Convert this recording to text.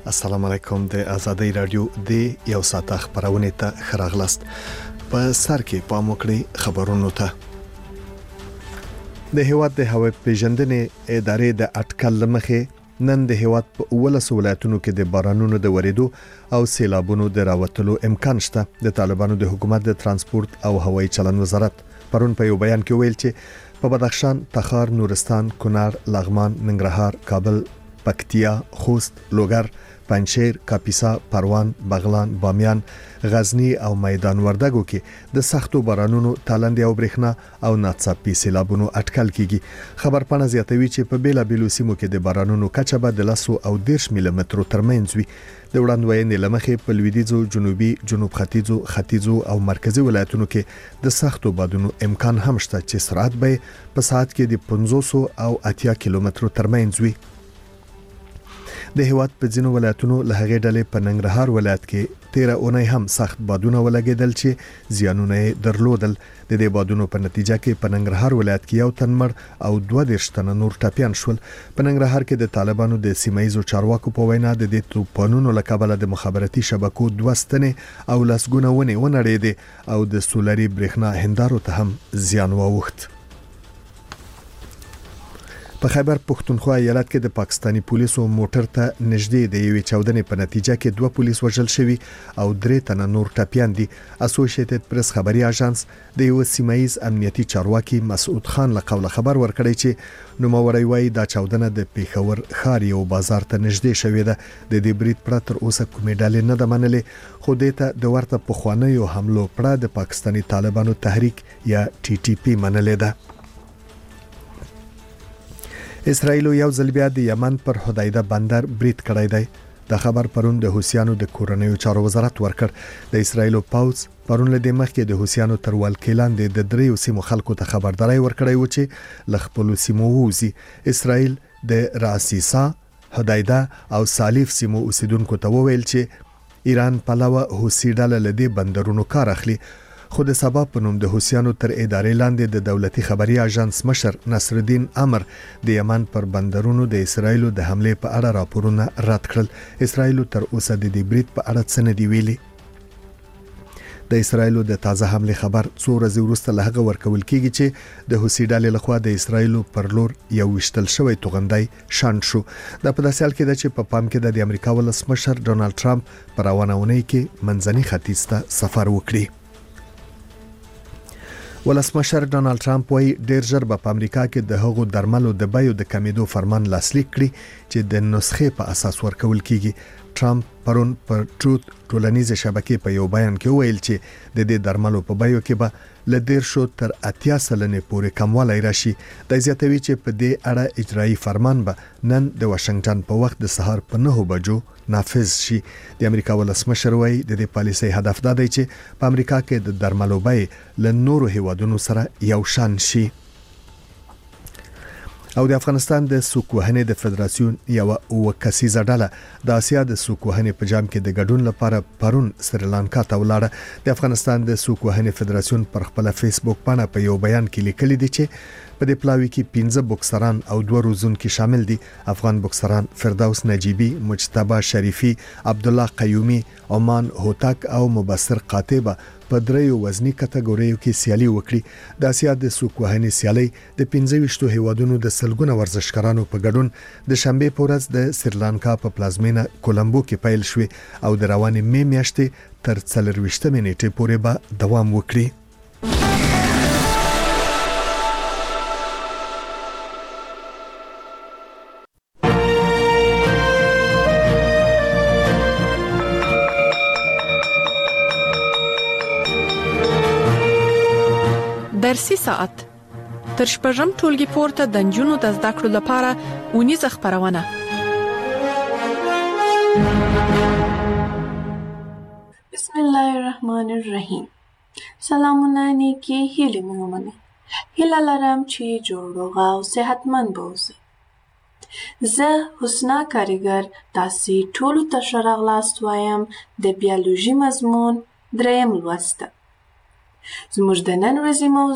السلام علیکم د آزادۍ رادیو د یو ساعت خبرونه ته خراغلاست په سر کې پام وکړئ خبرونو ته د هیواد د هوا پیژندنې ادارې د اټکل لمخې نن د هیواد په ولس ولایتونو کې د بارانونو د وریدو او سیلابونو د راوتلو امکان شته د طالبانو د حکومت د ترانسپورت او هوایي چلن وزارت پرون په یو بیان کې ویل چې په بدخشان، تخار، نورستان، کونړ، لغمان، ننګرهار، کابل، پکتیا، خوست، لوګر، پنجشیر، کاپیسا، پروان، بغلان، بامیان، غزنی او میدان وردګو کې د سختو بارانونو تالندې او برېښنا او ناڅاپي سیلابونو اټکل کیږي. خبرپاڼه زیاتوي چې په بیلابېلو سیمو کې د بارانونو کچه به د 10 او 10 ملي مترو ترمنځ وي. د وړاندوینې لمخې په لویدیځو، جنوبي، جنوب ختیځو او مرکزی ولایتونو کې د سختو بادونو امکان هم شته چې سرعت به په ساعت کې د 500 او 80 کیلومترو ترمنځ وي. د هیواد په ځینو ولایتونو له هغې ډلې په ننګرهار ولایت کې 13 اونۍ هم سخت بادونه ولګېدل چې زیانونه درلودل. د دې بادونو په نتیجه کې په ننګرهار ولایت کې یو تن مړ او 22 تنه نور ټپيان شول. په ننګرهار کې د طالبانو د سیمایي چارواکو په وینا د دې توپانونو له کبله د مخابراتي شبکو 2 ستنې او لسګونه ونې ونړېدې او د سولري برېښنا هندارو ته هم زیان واوښت. په خیبر پښتونخوا ایالت کې د پاکستانی پولیسو موټر ته نږدې د یوې چاودنې په نتیجه کې 2 پولیس وژل شوي او 3 تنه نور ټپيان دي. اسوسییټډ پریس خبري اژانس د یو سیمایي امنیتي چارواکي مسعود خان له قوله خبر ورکړی چې نوموړی وايي دا چاودنه د پیښور ښار یو بازار ته نږدې شوې ده. د دې برید پرته اوسه کومې ډلې نه د منلې خو د ته د ورته پخوانیو حملو پړه د پاکستانی طالبانو تحریک یا TTP منلې ده. اسرائیل یو ځل بیا د یمن پر حدیده بندر برید کړی دی. د خبر پرون د حوثیانو د کورنیو چارو وزارت ورکړ. د اسرائیل پاوز پرون له دې مخکې د حوثیانو تر ولکې لاندې د 3 سیمو خلکو ته خبرداري ورکړی و چې ل خپل سیمو ووزي. اسرائیل د راسیسا، حدیده او سالیف سیمو اوسیدونکو ته وویل چې ایران پلوه حوثي ډله له دې بندرونو کار اخلي. خو د سبا په نوم د حوثیانو تر ادارې لاندې د دولتي خبري اژانس مشر نصر الدین امر د یمن پر بندرونو د اسرائیل د حمله په اړه راپورونه رد کړل. اسرائیل تر اوسه د دې برید په اړه څه نه دی ویلي. د اسرائیل د تازه حمله خبر څو ورځې وروسته له هغه ورکول کیږي چې د حوثي ډلې لخوا د اسرائیل پر لور یو وشتل شوی توغندای شاند شو. د په داسې حال کې د چې په پام کې د امریکا ولسمشر ډونالد ټرمپ پر روانونه کې منځني ختیځ ته سفر وکړي. ولسمشر ډونالد ټرمپ وايي ډیر ژر په امریکا کې د هغو درملو د بیو د کمیدو فرمان لاسلیک کړي چې د نسخې په اساس ورکول کیږي. ټرمپ پرون پر ټروت ټولنیزه شبکې په یو بیان کې ویل چې د دې درملو په بیو کې به ل 10 تر 80 سلنې پورې کموالی راشي. د زیاتوي چې په دې اړه اجرایی فرمان به نن د واشنگټن په وخت د سهار په 9 بجو نافذ شي. د امریکا ولسمشر وايي د دې پالیسۍ هدف دا دی چې په امریکا کې د درملو بیې له نورو هیوادونو سره یو شان شي. او د افغانستان د سوکوهنې د فدراسیون یو وکسیزه ډله د آسیا د سوکوهنې په جام کې د ګډون لپاره پرون سریلانکا ته ولاړه. د افغانستان د سوکوهنې فدراسیون پر خپل فیسبوک باندې په یو بیان کې لیکلي دي چې په دې پلاوي کې 15 بوکسران او 2 روزونکي شامل دي. افغان بوکسران فردوس نجیبی، مجتبی شریفی، عبد الله قیومی، عمان هوتک او مبصر قاطبه په 3 وزنی کټګوریو کې سیالي وکړي. د آسیا د سوکوهنې سیالي د 25 هیوادونو د سلګونه ورزشکارانو په ګډون د شنبه په ورځ د سریلانکا په پلازمینه کولمبو کې پیل شوه او د روانې می میاشتې تر 24 نیټې پورې به دوام وکړي. درسي ساعت تر شپږم ټولګي پورته د نجونو د زده کړو لپاره اونیزه خبرونه. بسم الله الرحمن الرحیم. سلامونه نیکی هیلې مې ومنئ. هیله لرم چې جوړ او صحتمند به اوسئ. زه حسنا کاریګر تاسې ټولو ته ښه راغلاست وایم د بیولوژي مضمون 3 لوست. زموږ د نن ورځې موضوع